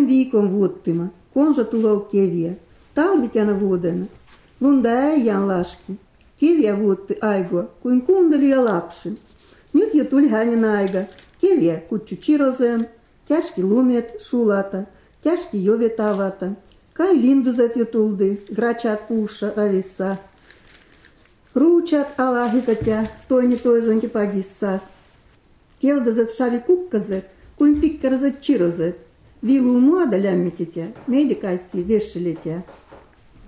viikon vuottima, konsa tulou keviä. Talvitjana vuodena. Lunda äijän laski. Keviä vuotti aigua, kuin kuuntelija lapsen. Nyt jo tuli hänen aika. Keviä kutsu Chiroseen. Käski lumet sulata. Käski jovet avata. Kai linduset jo tuldi. Grachat puussa ravissa. Ruuchat alahikat ja toinen toisenkin pagissa. Keltaiset shavi kukkaset, kuin pikkaraiset Chiroset. Vilu muoda lämmitit ja meitä kaikki vesselit ja